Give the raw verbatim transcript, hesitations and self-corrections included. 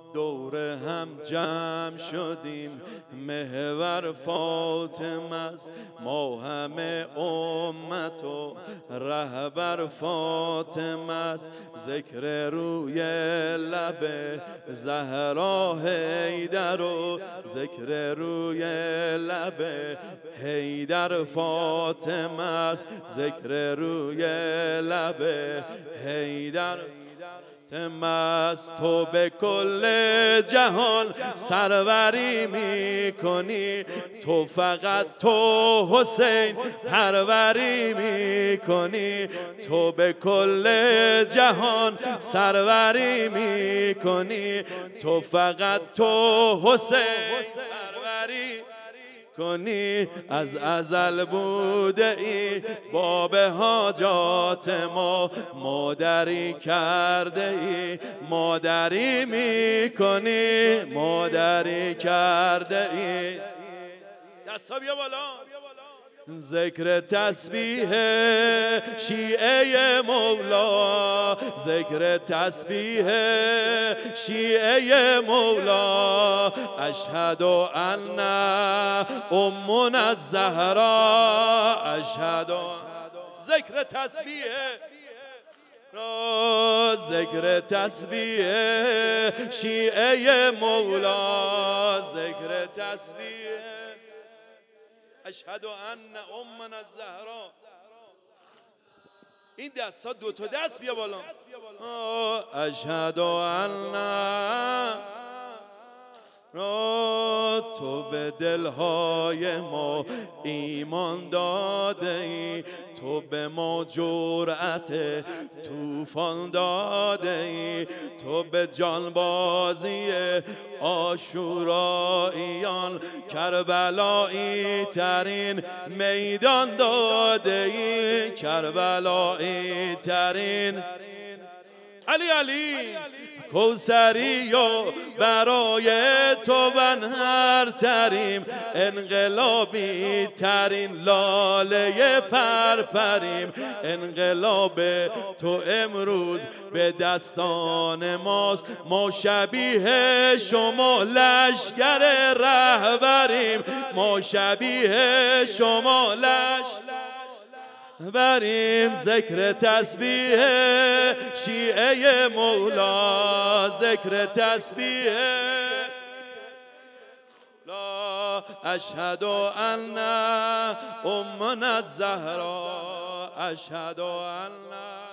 دور هم جمع شدیم، محور فاطمه است، ما همه امت و رهبر فاطمه است. ذکر روی لب زهرا حیدر و ذکر روی لب حیدر فاطمه است، ذکر روی لب حیدر تمست. تو به کل جهان سروری میکنی، تو فقط تو حسین پروری میکنی، تو به کل جهان سروری میکنی، تو فقط تو حسین پروری کنی. از ازل بوده ای باب حاجات ما، مادری کرده ای مادری میکنی، مادری کرده ای. دستا بیا بالا. ذکر تسبیح شیعه مولا، ذکر تسبیح شیعه مولا. اشهد ان امنا الزهرا، اشهد ذکر تسبیح را، ذکر تسبیح شیعه مولا، ذکر تسبیح اشهد ان امنا الزهرا. این دست ها دو تا دست بیا بالا. اشهد ان را تو به دلهای ما ایمان داده ای، تو به ما جرأت طوفان داده ای، تو به جانبازی عاشوراییان کربلایی ترین میدان داده ای، کربلایی ترین. علی علی کوثری و برای تو بنهر تریم، انقلابی ترین لاله پرپریم. انقلاب تو امروز به دستان ماست، ما شبیه شما لشکر رهبریم، ما شبیه شما لشکر بریم. ذکر تسبیح شیعه مولا، ذکر تسبیح لا. اشهد ان امنا الزهرا، اشهد ان